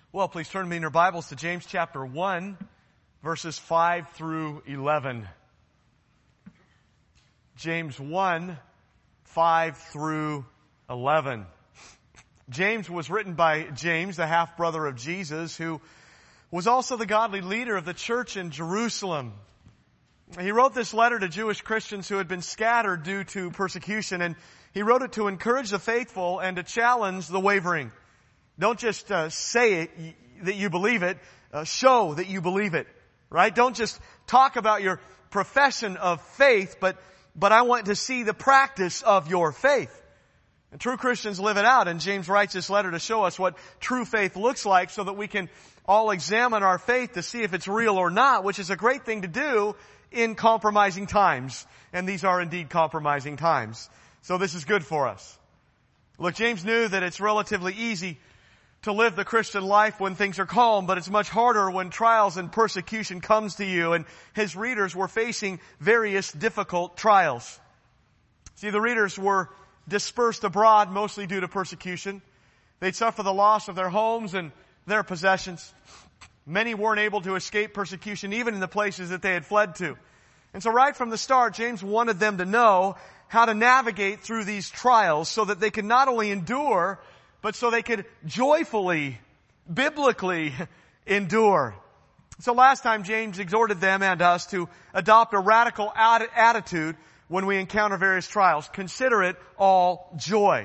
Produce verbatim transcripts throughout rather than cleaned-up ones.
Well, please turn me in your Bibles to James chapter one, verses five through eleven. James one, five through eleven. James was written by James, the half-brother of Jesus, who was also the godly leader of the church in Jerusalem. He wrote this letter to Jewish Christians who had been scattered due to persecution, and he wrote it to encourage the faithful and to challenge the wavering. Don't just uh, say it, that you believe it. Uh, show that you believe it, right? Don't just talk about your profession of faith, but but I want to see the practice of your faith. And true Christians live it out, and James writes this letter to show us what true faith looks like so that we can all examine our faith to see if it's real or not, which is a great thing to do in compromising times. And these are indeed compromising times. So this is good for us. Look, James knew that it's relatively easy to live the Christian life when things are calm, but it's much harder when trials and persecution comes to you. And his readers were facing various difficult trials. See, the readers were dispersed abroad, mostly due to persecution. They'd suffer the loss of their homes and their possessions. Many weren't able to escape persecution, even in the places that they had fled to. And so right from the start, James wanted them to know how to navigate through these trials so that they could not only endure, but so they could joyfully, biblically endure. So last time James exhorted them and us to adopt a radical ad- attitude when we encounter various trials. Consider it all joy.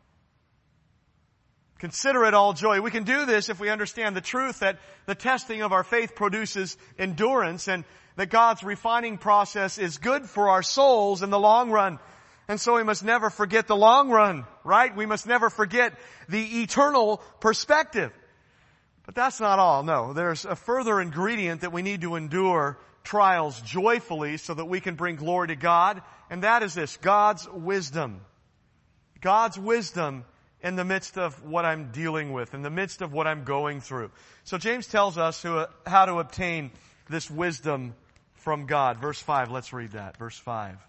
Consider it all joy. We can do this if we understand the truth that the testing of our faith produces endurance and that God's refining process is good for our souls in the long run. And so we must never forget the long run, right? We must never forget the eternal perspective. But that's not all. No, there's a further ingredient that we need to endure trials joyfully so that we can bring glory to God. And that is this, God's wisdom. God's wisdom in the midst of what I'm dealing with, in the midst of what I'm going through. So James tells us who, how to obtain this wisdom from God. Verse five, let's read that. Verse five.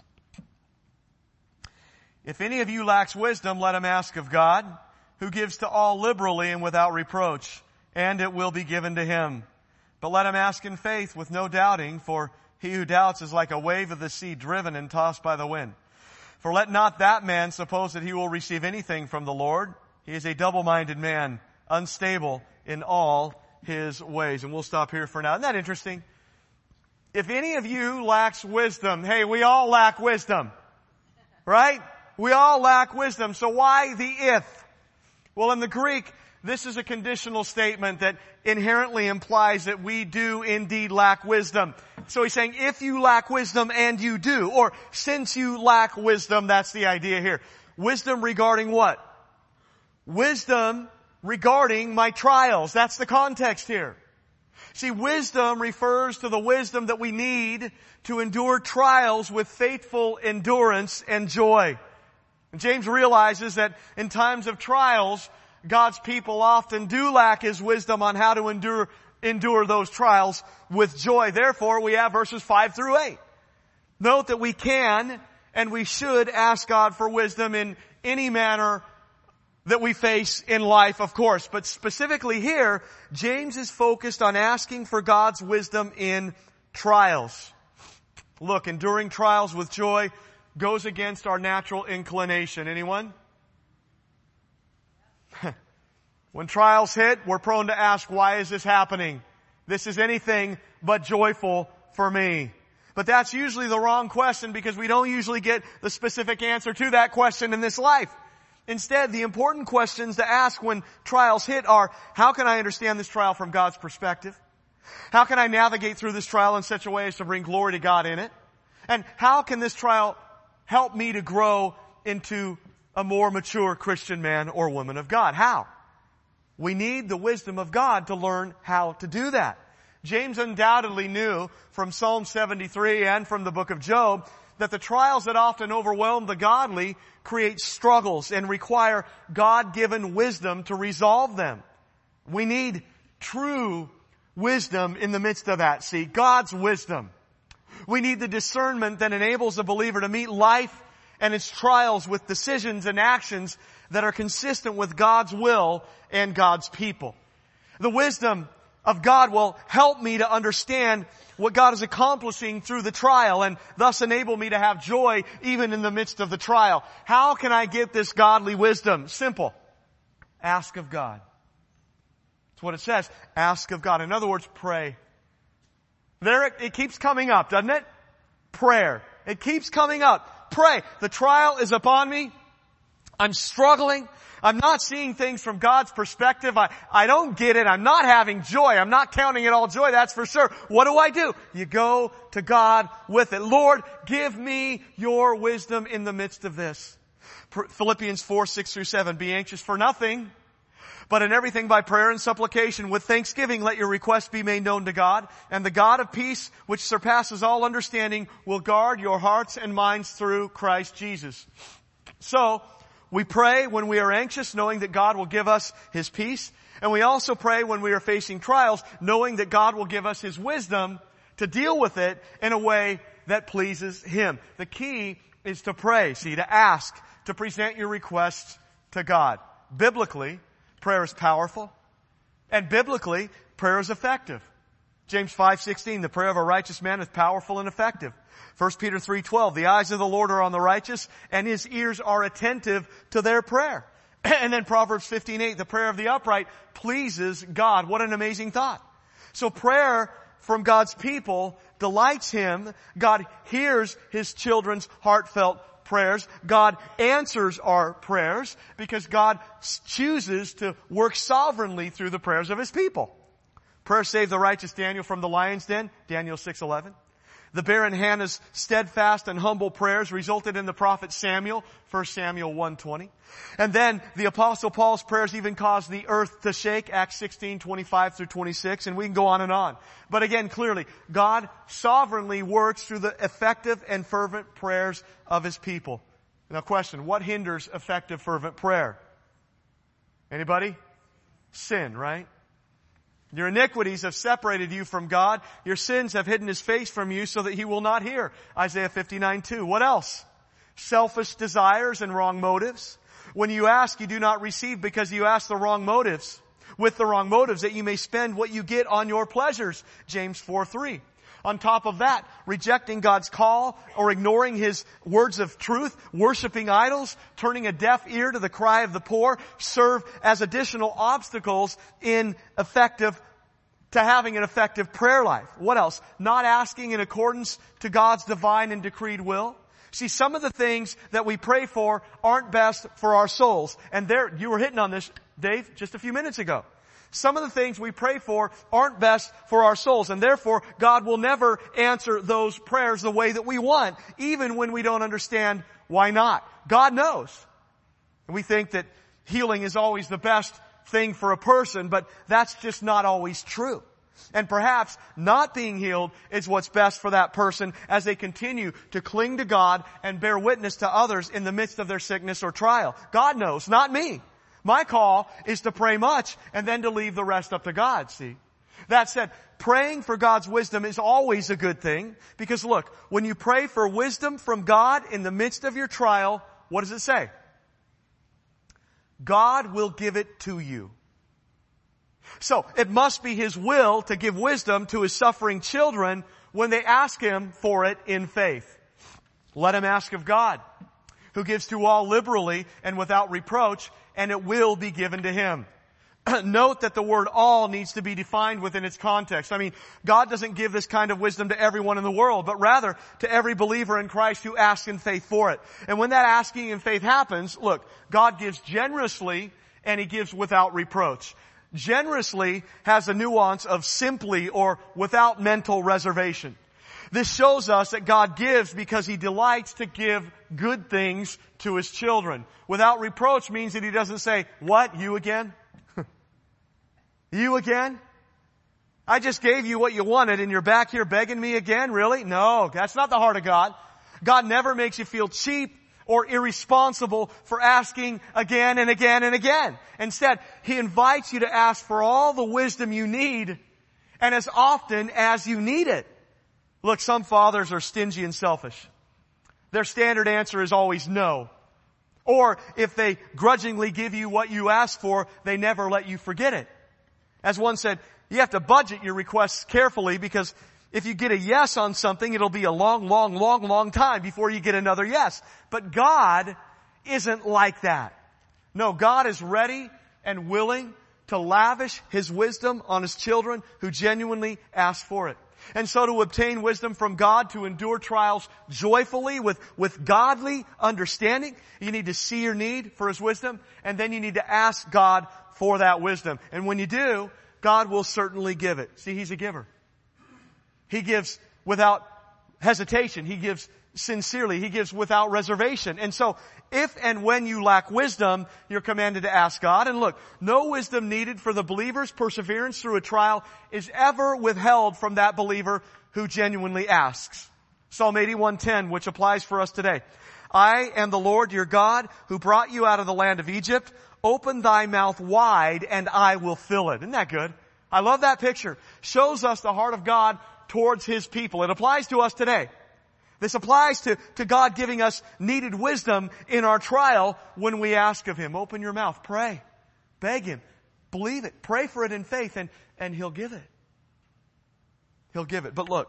If any of you lacks wisdom, let him ask of God, who gives to all liberally and without reproach, and it will be given to him. But let him ask in faith with no doubting, for he who doubts is like a wave of the sea driven and tossed by the wind. For let not that man suppose that he will receive anything from the Lord. He is a double-minded man, unstable in all his ways. And we'll stop here for now. Isn't that interesting? If any of you lacks wisdom, hey, we all lack wisdom, right? We all lack wisdom. So why the if? Well, in the Greek, this is a conditional statement that inherently implies that we do indeed lack wisdom. So he's saying, if you lack wisdom, and you do, or since you lack wisdom, that's the idea here. Wisdom regarding what? Wisdom regarding my trials. That's the context here. See, wisdom refers to the wisdom that we need to endure trials with faithful endurance and joy. And James realizes that in times of trials, God's people often do lack His wisdom on how to endure, endure those trials with joy. Therefore, we have verses five through eight. Note that we can and we should ask God for wisdom in any manner that we face in life, of course. But specifically here, James is focused on asking for God's wisdom in trials. Look, enduring trials with joy goes against our natural inclination. Anyone? When trials hit, we're prone to ask, why is this happening? This is anything but joyful for me. But that's usually the wrong question because we don't usually get the specific answer to that question in this life. Instead, the important questions to ask when trials hit are, how can I understand this trial from God's perspective? How can I navigate through this trial in such a way as to bring glory to God in it? And how can this trial help me to grow into a more mature Christian man or woman of God? How? We need the wisdom of God to learn how to do that. James undoubtedly knew from Psalm seventy-three and from the book of Job that the trials that often overwhelm the godly create struggles and require God-given wisdom to resolve them. We need true wisdom in the midst of that. See, God's wisdom. We need the discernment that enables a believer to meet life and its trials with decisions and actions that are consistent with God's will and God's people. The wisdom of God will help me to understand what God is accomplishing through the trial and thus enable me to have joy even in the midst of the trial. How can I get this godly wisdom? Simple. Ask of God. That's what it says. Ask of God. In other words, pray. There it, it keeps coming up, doesn't it? Prayer. It keeps coming up. Pray. The trial is upon me. I'm struggling. I'm not seeing things from God's perspective. I, I don't get it. I'm not having joy. I'm not counting it all joy, that's for sure. What do I do? You go to God with it. Lord, give me your wisdom in the midst of this. Philippians four, six through seven. Be anxious for nothing, but in everything by prayer and supplication with thanksgiving let your requests be made known to God. And the God of peace, which surpasses all understanding, will guard your hearts and minds through Christ Jesus. So, we pray when we are anxious, knowing that God will give us His peace. And we also pray when we are facing trials, knowing that God will give us His wisdom to deal with it in a way that pleases Him. The key is to pray, see, to ask, to present your requests to God. Biblically, prayer is powerful. And biblically, prayer is effective. James five sixteen, the prayer of a righteous man is powerful and effective. First Peter three twelve, the eyes of the Lord are on the righteous, and His ears are attentive to their prayer. And then Proverbs fifteen eight, the prayer of the upright pleases God. What an amazing thought. So prayer from God's people delights Him. God hears His children's heartfelt prayers. God answers our prayers because God chooses to work sovereignly through the prayers of His people. Prayer saved the righteous Daniel from the lion's den, Daniel six eleven. The barren Hannah's steadfast and humble prayers resulted in the prophet Samuel, First Samuel one twenty. And then the apostle Paul's prayers even caused the earth to shake, Acts sixteen twenty-five through twenty-six, and we can go on and on. But again, clearly, God sovereignly works through the effective and fervent prayers of His people. Now question, what hinders effective fervent prayer? Anybody? Sin, right? Your iniquities have separated you from God. Your sins have hidden His face from you so that He will not hear. Isaiah fifty-nine two. What else? Selfish desires and wrong motives. When you ask, you do not receive because you ask the wrong motives. With the wrong motives, that you may spend what you get on your pleasures. James four three. On top of that, rejecting God's call or ignoring His words of truth, worshiping idols, turning a deaf ear to the cry of the poor, serve as additional obstacles in effective, to having an effective prayer life. What else? Not asking in accordance to God's divine and decreed will. See, some of the things that we pray for aren't best for our souls. And there, you were hitting on this, Dave, just a few minutes ago. Some of the things we pray for aren't best for our souls, and therefore God will never answer those prayers the way that we want, even when we don't understand why not. God knows. And we think that healing is always the best thing for a person, but that's just not always true. And perhaps not being healed is what's best for that person as they continue to cling to God and bear witness to others in the midst of their sickness or trial. God knows, not me. My call is to pray much and then to leave the rest up to God, see. That said, praying for God's wisdom is always a good thing because look, when you pray for wisdom from God in the midst of your trial, what does it say? God will give it to you. So, it must be His will to give wisdom to His suffering children when they ask Him for it in faith. Let him ask of God, who gives to all liberally and without reproach, and it will be given to him. Note that the word all needs to be defined within its context. I mean, God doesn't give this kind of wisdom to everyone in the world, but rather to every believer in Christ who asks in faith for it. And when that asking in faith happens, look, God gives generously and He gives without reproach. Generously has a nuance of simply or without mental reservation. This shows us that God gives because He delights to give good things to His children. Without reproach means that He doesn't say, what, you again? You again? I just gave you what you wanted and you're back here begging me again? Really? No, that's not the heart of God. God never makes you feel cheap or irresponsible for asking again and again and again. Instead, He invites you to ask for all the wisdom you need and as often as you need it. Look, some fathers are stingy and selfish. Their standard answer is always no. Or if they grudgingly give you what you ask for, they never let you forget it. As one said, you have to budget your requests carefully, because if you get a yes on something, it'll be a long, long, long, long time before you get another yes. But God isn't like that. No, God is ready and willing to lavish His wisdom on His children who genuinely ask for it. And so to obtain wisdom from God, to endure trials joyfully with, with godly understanding, you need to see your need for His wisdom, and then you need to ask God for that wisdom. And when you do, God will certainly give it. See, He's a giver. He gives without hesitation. He gives sincerely. He gives without reservation. And so, if and when you lack wisdom, you're commanded to ask God. And look, no wisdom needed for the believer's perseverance through a trial is ever withheld from that believer who genuinely asks. Psalm eighty-one ten, which applies for us today. I am the Lord your God who brought you out of the land of Egypt. Open thy mouth wide and I will fill it. Isn't that good? I love that picture. Shows us the heart of God towards His people. It applies to us today. This applies to, to God giving us needed wisdom in our trial when we ask of Him. Open your mouth. Pray. Beg Him. Believe it. Pray for it in faith, and, and He'll give it. He'll give it. But look,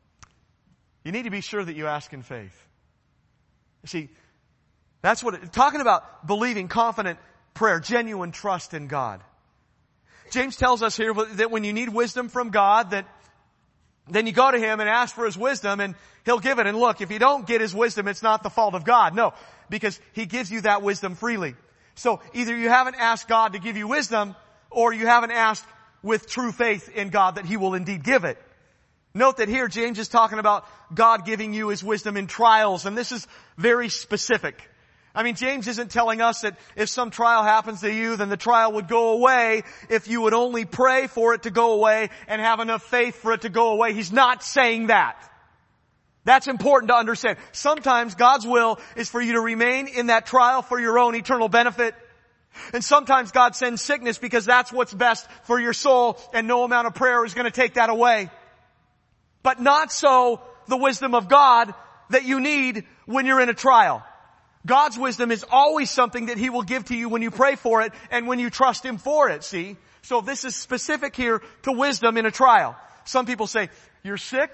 you need to be sure that you ask in faith. You see, that's what it, talking about believing, confident prayer, genuine trust in God. James tells us here that when you need wisdom from God, that then you go to Him and ask for His wisdom, and He'll give it. And look, if you don't get His wisdom, it's not the fault of God. No, because He gives you that wisdom freely. So either you haven't asked God to give you wisdom, or you haven't asked with true faith in God that He will indeed give it. Note that here James is talking about God giving you His wisdom in trials, and this is very specific. I mean, James isn't telling us that if some trial happens to you, then the trial would go away if you would only pray for it to go away and have enough faith for it to go away. He's not saying that. That's important to understand. Sometimes God's will is for you to remain in that trial for your own eternal benefit. And sometimes God sends sickness because that's what's best for your soul, and no amount of prayer is going to take that away. But not so the wisdom of God that you need when you're in a trial. God's wisdom is always something that He will give to you when you pray for it and when you trust Him for it, see? So this is specific here to wisdom in a trial. Some people say, you're sick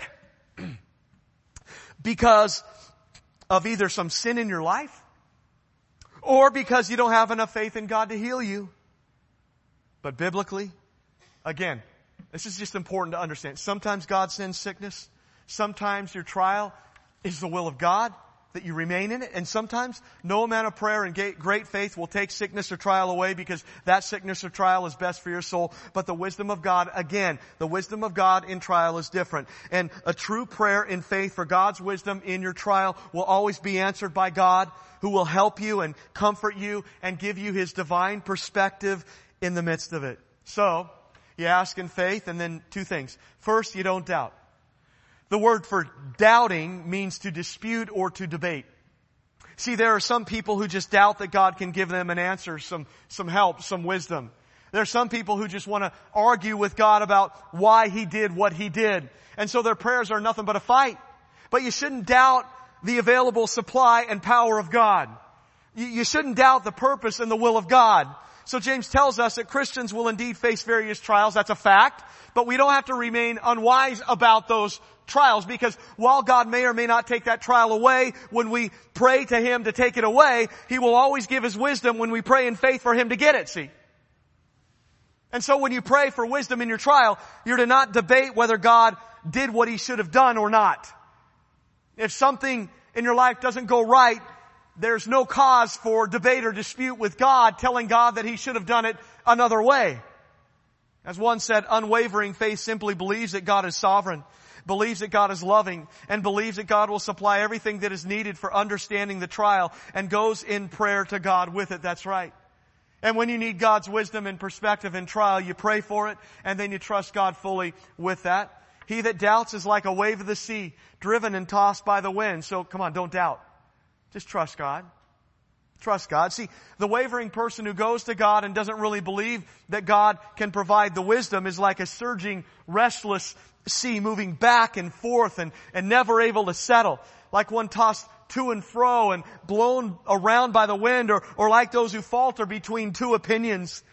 because of either some sin in your life or because you don't have enough faith in God to heal you. But biblically, again, this is just important to understand. Sometimes God sends sickness. Sometimes your trial is the will of God that you remain in it. And sometimes no amount of prayer and great faith will take sickness or trial away, because that sickness or trial is best for your soul. But the wisdom of God, again, the wisdom of God in trial is different. And a true prayer in faith for God's wisdom in your trial will always be answered by God, who will help you and comfort you and give you His divine perspective in the midst of it. So, you ask in faith, and then two things. First, you don't doubt. The word for doubting means to dispute or to debate. See, there are some people who just doubt that God can give them an answer, some, some help, some wisdom. There are some people who just want to argue with God about why He did what He did. And so their prayers are nothing but a fight. But you shouldn't doubt the available supply and power of God. You, you shouldn't doubt the purpose and the will of God. So James tells us that Christians will indeed face various trials. That's a fact. But we don't have to remain unwise about those trials, because while God may or may not take that trial away when we pray to Him to take it away, He will always give His wisdom when we pray in faith for Him to get it, see? And so when you pray for wisdom in your trial, you're to not debate whether God did what He should have done or not. If something in your life doesn't go right, there's no cause for debate or dispute with God, telling God that He should have done it another way. As one said, unwavering faith simply believes that God is sovereign, believes that God is loving, and believes that God will supply everything that is needed for understanding the trial, and goes in prayer to God with it. That's right. And when you need God's wisdom and perspective in trial, you pray for it, and then you trust God fully with that. He that doubts is like a wave of the sea, driven and tossed by the wind. So come on, don't doubt. Just trust God. Trust God. See, the wavering person who goes to God and doesn't really believe that God can provide the wisdom is like a surging, restless sea moving back and forth and, and never able to settle. Like one tossed to and fro and blown around by the wind, or, or like those who falter between two opinions.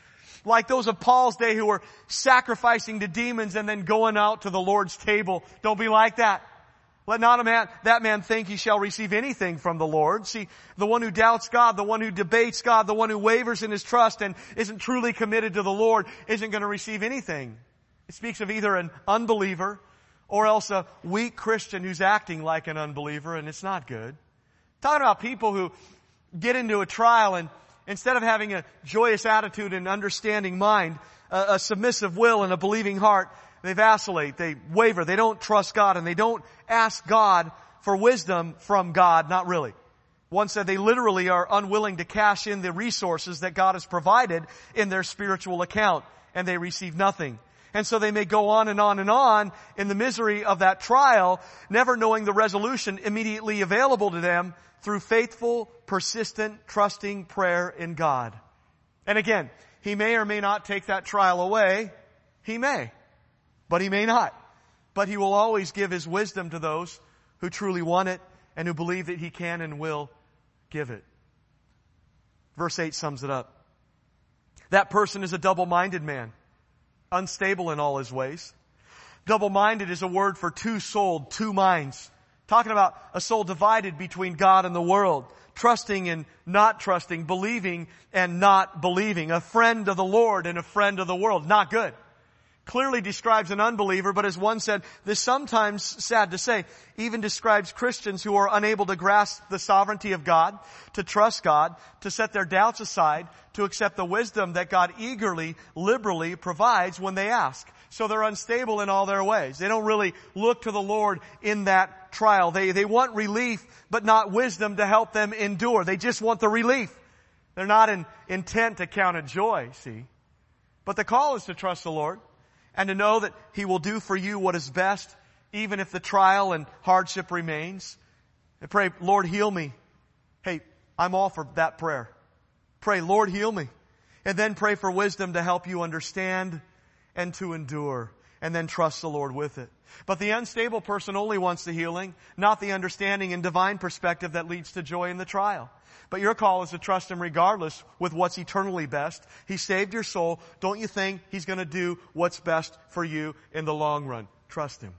Like those of Paul's day who were sacrificing to demons and then going out to the Lord's table. Don't be like that. Let not a man, that man think he shall receive anything from the Lord. See, the one who doubts God, the one who debates God, the one who wavers in his trust and isn't truly committed to the Lord isn't going to receive anything. It speaks of either an unbeliever or else a weak Christian who's acting like an unbeliever, and it's not good. Talking about people who get into a trial and instead of having a joyous attitude and understanding mind, a, a submissive will and a believing heart, they vacillate, they waver, they don't trust God, and they don't ask God for wisdom from God, not really. One said they literally are unwilling to cash in the resources that God has provided in their spiritual account, and they receive nothing. And so they may go on and on and on in the misery of that trial, never knowing the resolution immediately available to them through faithful, persistent, trusting prayer in God. And again, He may or may not take that trial away. He may. But He may not. But He will always give His wisdom to those who truly want it and who believe that He can and will give it. Verse eight sums it up. That person is a double-minded man, unstable in all his ways. Double-minded is a word for two-souled, two minds. Talking about a soul divided between God and the world, trusting and not trusting, believing and not believing, a friend of the Lord and a friend of the world. Not good. Clearly describes an unbeliever, but as one said, this sometimes, sad to say, even describes Christians who are unable to grasp the sovereignty of God, to trust God, to set their doubts aside, to accept the wisdom that God eagerly, liberally provides when they ask. So they're unstable in all their ways. They don't really look to the Lord in that trial. They, they want relief, but not wisdom to help them endure. They just want the relief. They're not in, intent to count it joy, see. But the call is to trust the Lord. And to know that He will do for you what is best, even if the trial and hardship remains. And pray, Lord, heal me. Hey, I'm all for that prayer. Pray, Lord, heal me. And then pray for wisdom to help you understand and to endure. And then trust the Lord with it. But the unstable person only wants the healing, not the understanding and divine perspective that leads to joy in the trial. But your call is to trust Him regardless with what's eternally best. He saved your soul. Don't you think He's going to do what's best for you in the long run? Trust Him.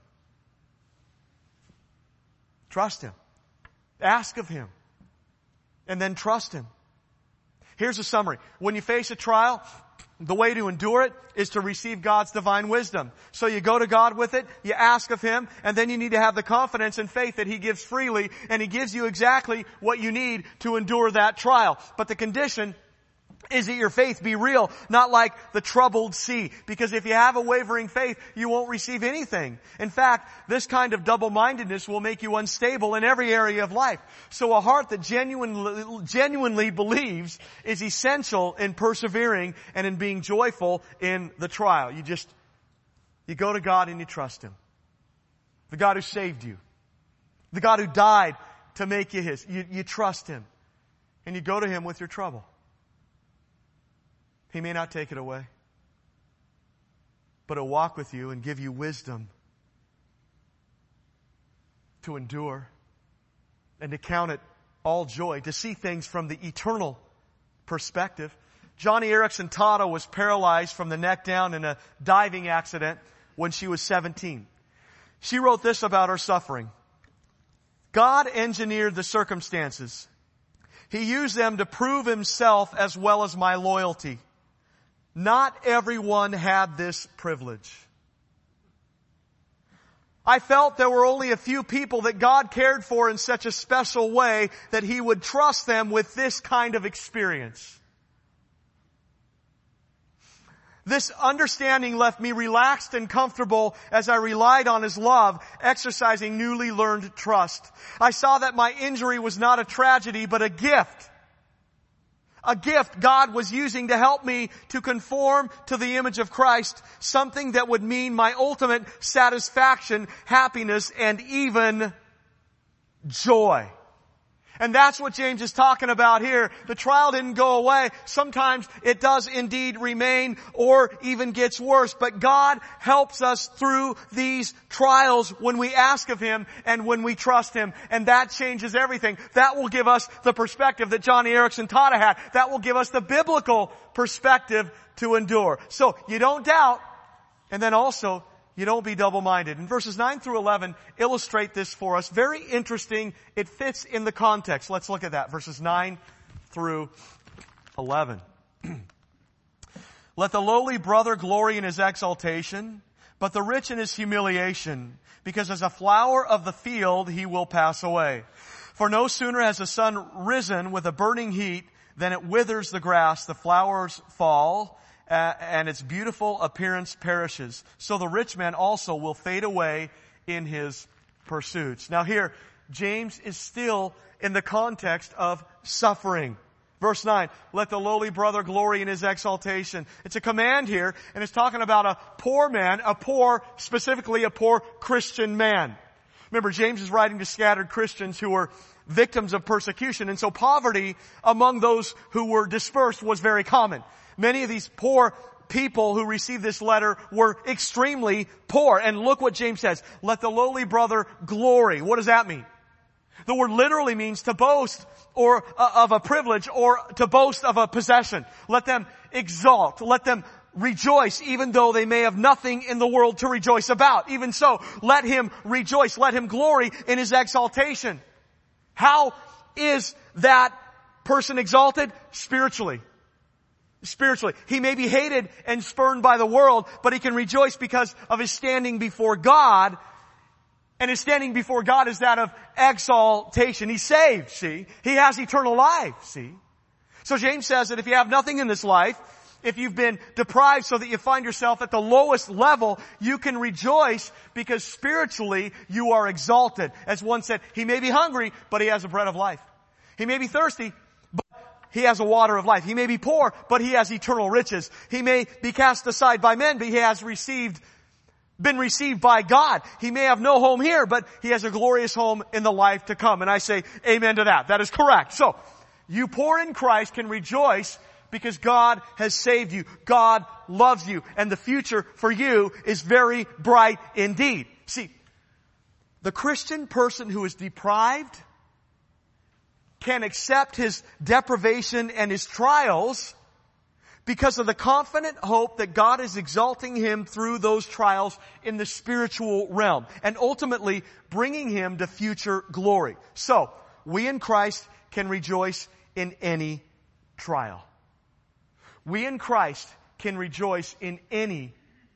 Trust Him. Ask of Him. And then trust Him. Here's a summary. When you face a trial, the way to endure it is to receive God's divine wisdom. So you go to God with it, you ask of Him, and then you need to have the confidence and faith that He gives freely, and He gives you exactly what you need to endure that trial. But the condition is that your faith be real, not like the troubled sea. Because if you have a wavering faith, you won't receive anything. In fact, this kind of double-mindedness will make you unstable in every area of life. So a heart that genuinely, genuinely believes is essential in persevering and in being joyful in the trial. You just, you go to God and you trust Him. The God who saved you. The God who died to make you His. You, you trust Him. And you go to Him with your trouble. He may not take it away, but He'll walk with you and give you wisdom to endure and to count it all joy, to see things from the eternal perspective. Johnny Erickson Tada was paralyzed from the neck down in a diving accident when she was seventeen. She wrote this about her suffering. God engineered the circumstances. He used them to prove Himself as well as my loyalty. Not everyone had this privilege. I felt there were only a few people that God cared for in such a special way that He would trust them with this kind of experience. This understanding left me relaxed and comfortable as I relied on His love, exercising newly learned trust. I saw that my injury was not a tragedy, but a gift. A gift God was using to help me to conform to the image of Christ, something that would mean my ultimate satisfaction, happiness, and even joy. And that's what James is talking about here. The trial didn't go away. Sometimes it does indeed remain or even gets worse. But God helps us through these trials when we ask of Him and when we trust Him. And that changes everything. That will give us the perspective that Johnny Erickson Tada had. That will give us the biblical perspective to endure. So you don't doubt, and then also you don't be double-minded. And verses nine through eleven illustrate this for us. Very interesting. It fits in the context. Let's look at that. Verses nine through eleven. Let the lowly brother glory in his exaltation, but the rich in his humiliation, because as a flower of the field he will pass away. For no sooner has the sun risen with a burning heat than it withers the grass, the flowers fall, Uh, and its beautiful appearance perishes. So the rich man also will fade away in his pursuits. Now here, James is still in the context of suffering. Verse nine, let the lowly brother glory in his exaltation. It's a command here, and it's talking about a poor man, a poor, specifically a poor Christian man. Remember, James is writing to scattered Christians who were victims of persecution, and so poverty among those who were dispersed was very common. Many of these poor people who received this letter were extremely poor. And look what James says. Let the lowly brother glory. What does that mean? The word literally means to boast or uh, of a privilege or to boast of a possession. Let them exalt. Let them rejoice even though they may have nothing in the world to rejoice about. Even so, let him rejoice. Let him glory in his exaltation. How is that person exalted? Spiritually. Spiritually. He may be hated and spurned by the world, but he can rejoice because of his standing before God. And his standing before God is that of exaltation. He's saved, see? He has eternal life, see? So James says that if you have nothing in this life, if you've been deprived so that you find yourself at the lowest level, you can rejoice because spiritually you are exalted. As one said, he may be hungry, but he has the bread of life. He may be thirsty, he has a water of life. He may be poor, but he has eternal riches. He may be cast aside by men, but he has received, been received by God. He may have no home here, but he has a glorious home in the life to come. And I say amen to that. That is correct. So, you poor in Christ can rejoice because God has saved you. God loves you. And the future for you is very bright indeed. See, the Christian person who is deprived can accept his deprivation and his trials because of the confident hope that God is exalting him through those trials in the spiritual realm and ultimately bringing him to future glory. So, we in Christ can rejoice in any trial. We in Christ can rejoice in any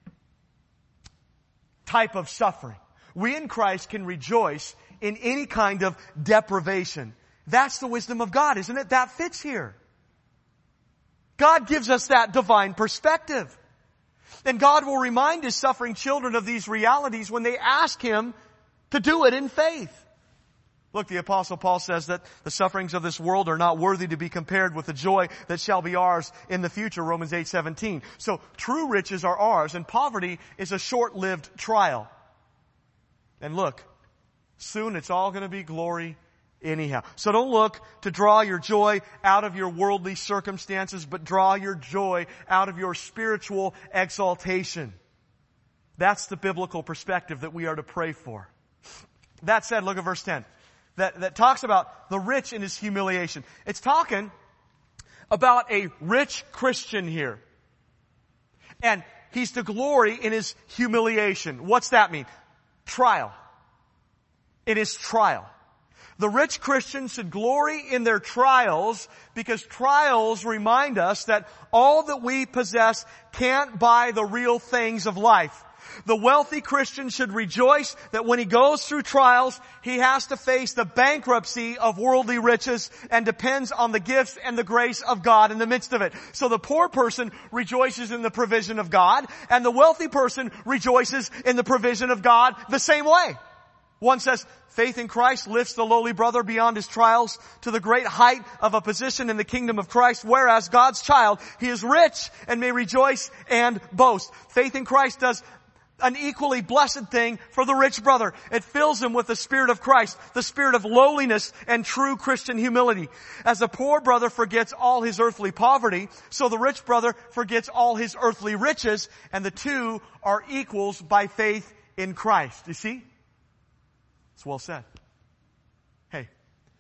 type of suffering. We in Christ can rejoice in any kind of deprivation. That's the wisdom of God, isn't it? That fits here. God gives us that divine perspective. And God will remind His suffering children of these realities when they ask Him to do it in faith. Look, the Apostle Paul says that the sufferings of this world are not worthy to be compared with the joy that shall be ours in the future, Romans eight seventeen. So true riches are ours, and poverty is a short-lived trial. And look, soon it's all going to be glory anyhow. So don't look to draw your joy out of your worldly circumstances, but draw your joy out of your spiritual exaltation. That's the biblical perspective that we are to pray for. That said, look at verse ten. That, that talks about the rich in his humiliation. It's talking about a rich Christian here. And he's to glory in his humiliation. What's that mean? Trial. It is trial. The rich Christian should glory in their trials because trials remind us that all that we possess can't buy the real things of life. The wealthy Christian should rejoice that when he goes through trials, he has to face the bankruptcy of worldly riches and depends on the gifts and the grace of God in the midst of it. So the poor person rejoices in the provision of God, and the wealthy person rejoices in the provision of God the same way. One says, faith in Christ lifts the lowly brother beyond his trials to the great height of a position in the kingdom of Christ, whereas God's child, he is rich and may rejoice and boast. Faith in Christ does an equally blessed thing for the rich brother. It fills him with the Spirit of Christ, the spirit of lowliness and true Christian humility. As the poor brother forgets all his earthly poverty, so the rich brother forgets all his earthly riches, and the two are equals by faith in Christ. You see? It's well said. Hey,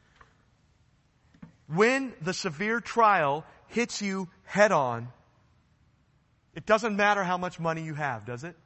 when the severe trial hits you head on, it doesn't matter how much money you have, does it?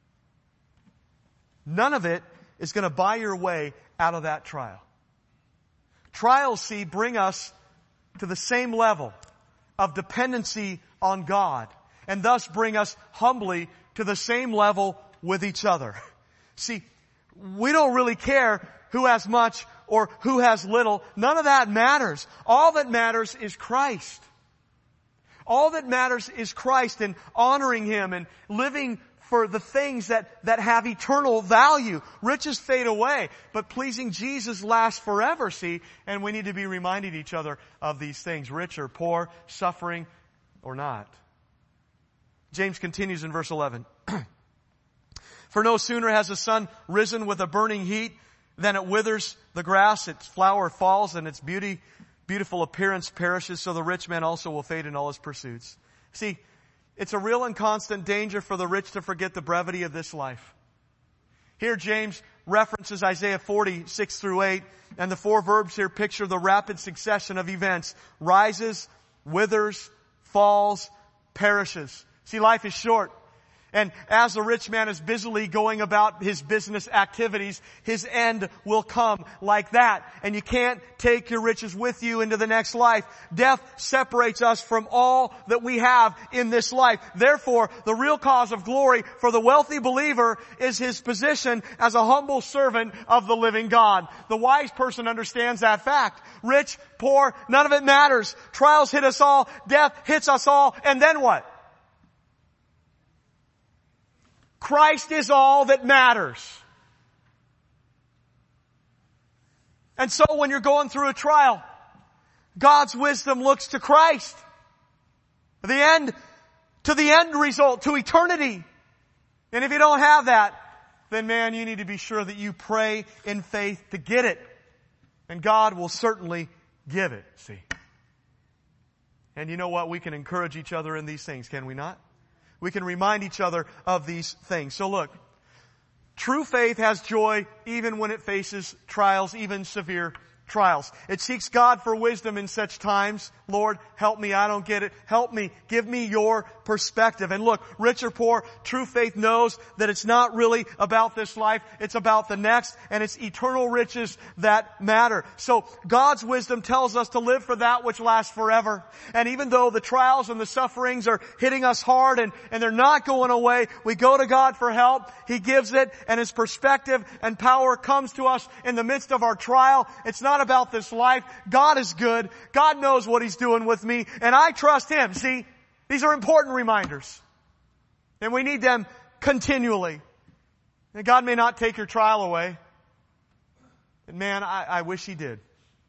None of it is going to buy your way out of that trial. Trials, see, bring us to the same level of dependency on God, and thus bring us humbly to the same level with each other. See, we don't really care who has much or who has little. None of that matters. All that matters is Christ. All that matters is Christ and honoring Him and living for the things that, that have eternal value. Riches fade away, but pleasing Jesus lasts forever, see? And we need to be reminding each other of these things. Rich or poor, suffering or not. James continues in verse eleven. For no sooner has the sun risen with a burning heat than it withers the grass, its flower falls, and its beauty, beautiful appearance perishes. So the rich man also will fade in all his pursuits. See, it's a real and constant danger for the rich to forget the brevity of this life. Here James references Isaiah forty, six through eight, and the four verbs here picture the rapid succession of events. Rises, withers, falls, perishes. See, life is short. And as the rich man is busily going about his business activities, his end will come like that. And you can't take your riches with you into the next life. Death separates us from all that we have in this life. Therefore, the real cause of glory for the wealthy believer is his position as a humble servant of the living God. The wise person understands that fact. Rich, poor, none of it matters. Trials hit us all. Death hits us all. And then what? Christ is all that matters. And so when you're going through a trial, God's wisdom looks to Christ. The end, to the end result, to eternity. And if you don't have that, then man, you need to be sure that you pray in faith to get it. And God will certainly give it, see. And you know what? We can encourage each other in these things, can we not? We can remind each other of these things. So look, true faith has joy even when it faces trials, even severe trials. It seeks God for wisdom in such times. Lord, help me. I don't get it. Help me. Give me your perspective. And look, rich or poor, true faith knows that it's not really about this life. It's about the next, and it's eternal riches that matter. So God's wisdom tells us to live for that which lasts forever. And even though the trials and the sufferings are hitting us hard and, and they're not going away, we go to God for help. He gives it, and His perspective and power comes to us in the midst of our trial. It's not about this life. God is good. God knows what He's doing with me, and I trust Him. See, these are important reminders, and we need them continually. And God may not take your trial away, and man, I, I wish He did.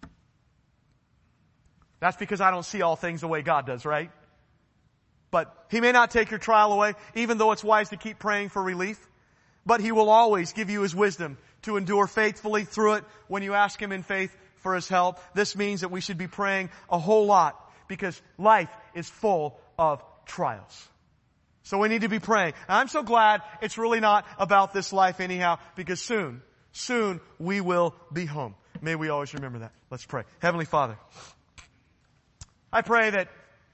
That's because I don't see all things the way God does, right? But He may not take your trial away, even though it's wise to keep praying for relief. But He will always give you His wisdom to endure faithfully through it when you ask Him in faith for His help. This means that we should be praying a whole lot because life is full of trials. So we need to be praying. And I'm so glad it's really not about this life anyhow, because soon, soon we will be home. May we always remember that. Let's pray. Heavenly Father, I pray that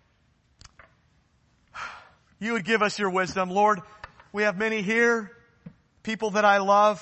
You would give us Your wisdom. Lord, we have many here, people that I love,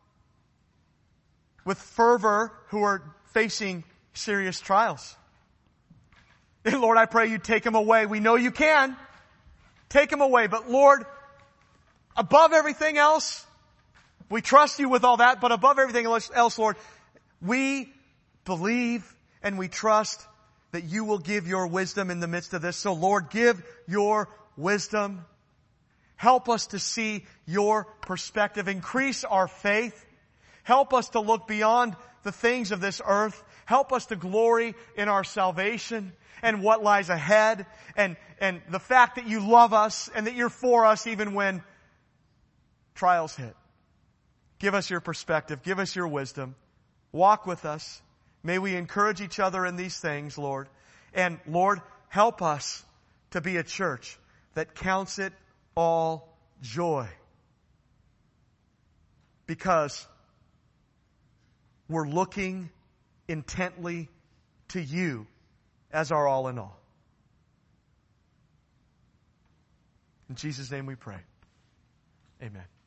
with fervor who are facing serious trials. And Lord, I pray You take them away. We know You can. Take them away. But Lord, above everything else, we trust You with all that, but above everything else, Lord, we believe and we trust that You will give Your wisdom in the midst of this. So Lord, give Your wisdom. Help us to see Your perspective. Increase our faith. Help us to look beyond the things of this earth. Help us to glory in our salvation and what lies ahead, and, and the fact that You love us and that You're for us even when trials hit. Give us your perspective. Give us your wisdom. Walk with us. May we encourage each other in these things, Lord. And Lord, help us to be a church that counts it all joy. Because we're looking intently to you as our all in all. In Jesus' name we pray. Amen.